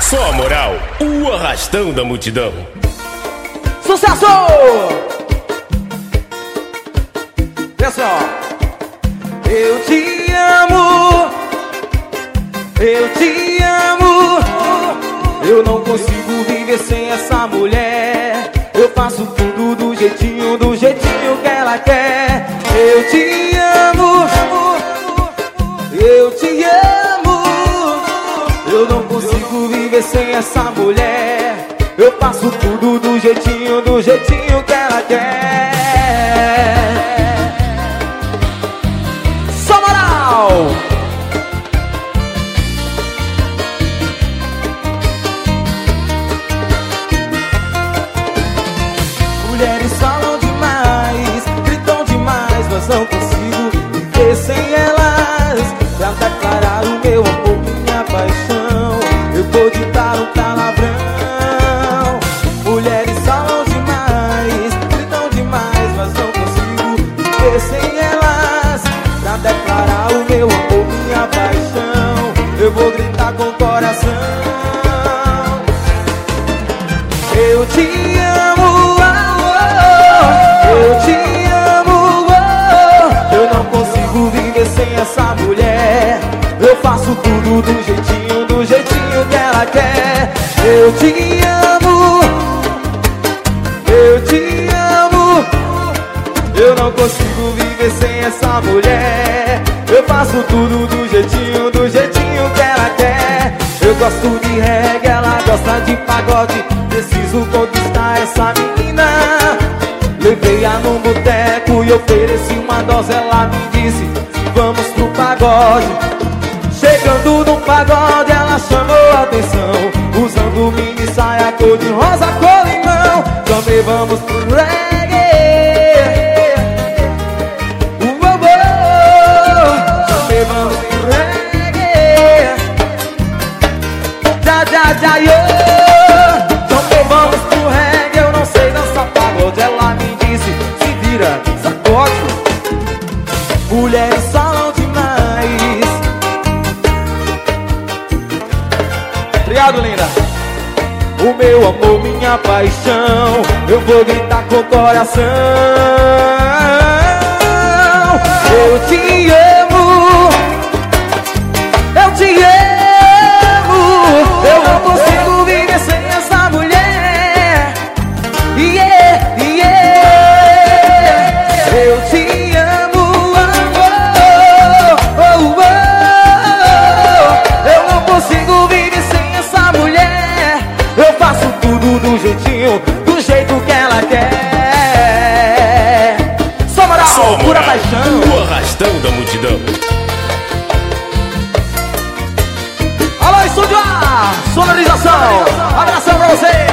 Só a moral, o arrastão da multidão. Sucesso! Pessoal, eu te amo, eu te amo. Eu não consigo viver sem essa mulher. Eu faço tudo do jeitinho que ela quer. Eu te amo, eu te amo. Eu não consigo viver sem essa mulher. Eu faço tudo do jeitinho que ela quer. Só moral! Mulheres falam demais, gritam demais, mas não consigo viver sem elas. Pra declarar o meu amor, minha paixão, eu vou ditar um palavrão. Mulheres falam demais, gritam demais, mas não consigo viver sem elas. Pra declarar o meu amor, minha paixão, eu vou gritar com o coração. Eu te amo, eu te amo, eu não consigo viver sem essa mulher. Eu faço tudo do jeitinho que ela quer. Eu te amo, eu te amo. Eu não consigo viver sem essa mulher. Eu faço tudo do jeitinho que ela quer. Eu gosto de reggae, ela gosta de pagode. Preciso conquistar essa menina. Levei-a num boteco e ofereci uma dose. Ela me disse, vamos pro pagode. Chegando no pagode, ela chamou a atenção, usando mini saia cor de rosa, cor limão. Também vamos pro reggae. Também vamos pro reggae. Já, yo. Também vamos pro reggae. Eu não sei dançar pagode. Ela me disse, se vira, sacode. Mulheres falam demais. Obrigado, linda. O meu amor, minha paixão, eu vou gritar com o coração. Eu te amo, eu te amo. Eu não consigo viver sem essa mulher. Yeah, yeah. Eu te amo, amor. Eu não consigo viver sem essa mulher. Eu faço tudo do jeito que ela quer. Só moral, pura paixão. O arrastão da multidão. Alô, estúdio A, sonorização. Abração pra vocês.